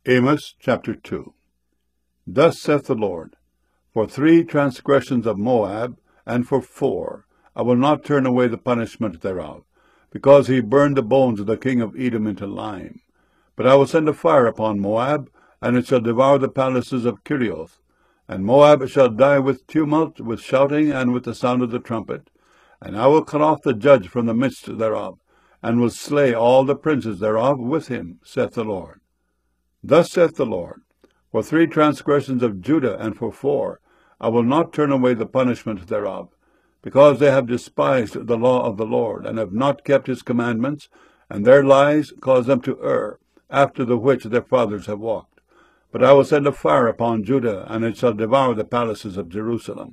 Amos chapter 2. Thus saith the Lord, For 3 transgressions of Moab, and for 4, I will not turn away the punishment thereof, because he burned the bones of the king of Edom into lime. But I will send a fire upon Moab, and it shall devour the palaces of Kerioth. And Moab shall die with tumult, with shouting, and with the sound of the trumpet. And I will cut off the judge from the midst thereof, and will slay all the princes thereof with him, saith the Lord. Thus saith the Lord, For 3 transgressions of Judah, and for 4, I will not turn away the punishment thereof, because they have despised the law of the Lord, and have not kept his commandments, and their lies cause them to err, after the which their fathers have walked. But I will send a fire upon Judah, and it shall devour the palaces of Jerusalem.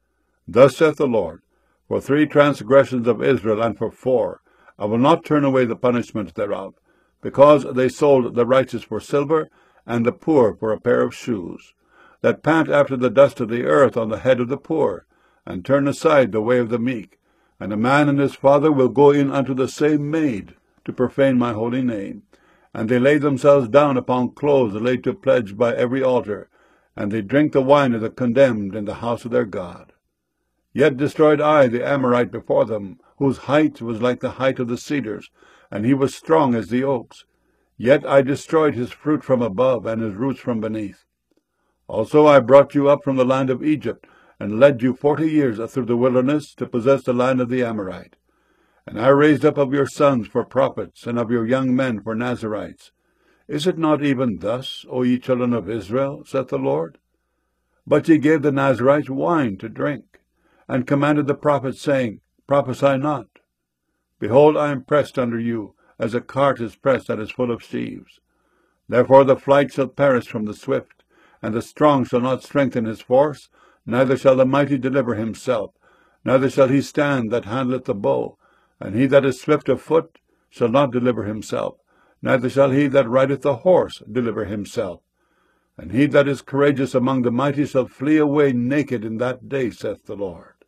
Thus saith the Lord, For 3 transgressions of Israel, and for 4, I will not turn away the punishment thereof, because they sold the righteous for silver, and the poor for a pair of shoes, that pant after the dust of the earth on the head of the poor, and turn aside the way of the meek. And a man and his father will go in unto the same maid, to profane my holy name. And they lay themselves down upon clothes laid to pledge by every altar, and they drink the wine of the condemned in the house of their God. Yet destroyed I the Amorite before them, whose height was like the height of the cedars, and he was strong as the oaks. Yet I destroyed his fruit from above, and his roots from beneath. Also I brought you up from the land of Egypt, and led you 40 years through the wilderness, to possess the land of the Amorite. And I raised up of your sons for prophets, and of your young men for Nazirites. Is it not even thus, O ye children of Israel, saith the Lord? But ye gave the Nazirites wine to drink, and commanded the prophets, saying, Prophesy not. Behold, I am pressed under you, as a cart is pressed that is full of sheaves. Therefore the flight shall perish from the swift, and the strong shall not strengthen his force, neither shall the mighty deliver himself, neither shall he stand that handleth the bow. And he that is swift of foot shall not deliver himself, neither shall he that rideth the horse deliver himself. And he that is courageous among the mighty shall flee away naked in that day, saith the Lord.